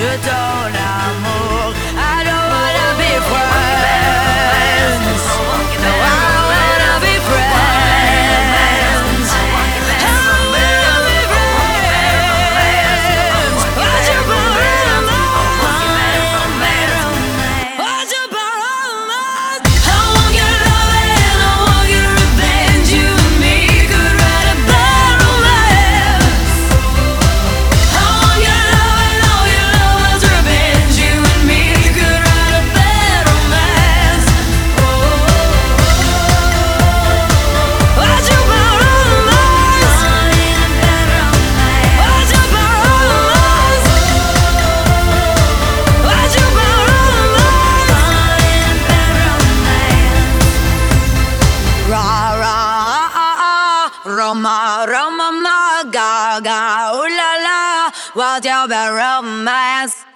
de ton amour. I don't wanna be friends. No, I don't wanna be friends. I wanna be friends. What you borrow? What you borrow? I want your love and I want your revenge. You and me could write a bad romance. I want your love and all your love's revenge. You and me could write a bad romance. What you borrow? What you borrow? What you borrow? Ra ra Roma Roma ma ga ga ooh la la, what's your bad romance?